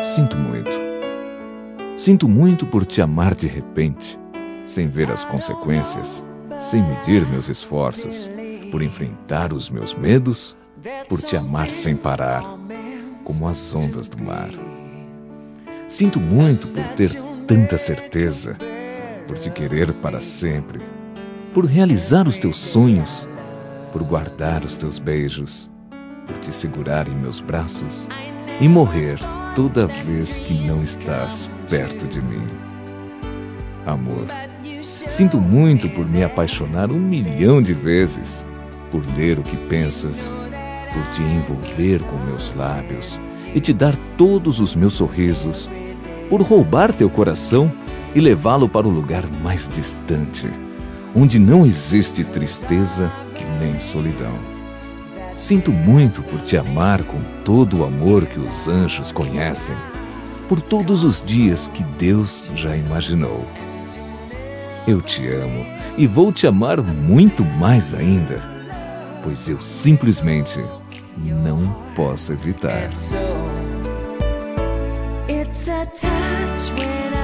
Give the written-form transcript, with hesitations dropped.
Sinto muito. Sinto muito por te amar de repente, sem ver as consequências, sem medir meus esforços, por enfrentar os meus medos, por te amar sem parar, como as ondas do mar. Sinto muito por ter tanta certeza, por te querer para sempre, por realizar os teus sonhos, por guardar os teus beijos, por te segurar em meus braços e morrer toda vez que não estás perto de mim. Amor, sinto muito por me apaixonar 1.000.000 de vezes, por ler o que pensas, por te envolver com meus lábios e te dar todos os meus sorrisos, por roubar teu coração e levá-lo para o lugar mais distante, onde não existe tristeza nem solidão. Sinto muito por te amar com todo o amor que os anjos conhecem, por todos os dias que Deus já imaginou. Eu te amo e vou te amar muito mais ainda, pois eu simplesmente não posso evitar. It's a touch when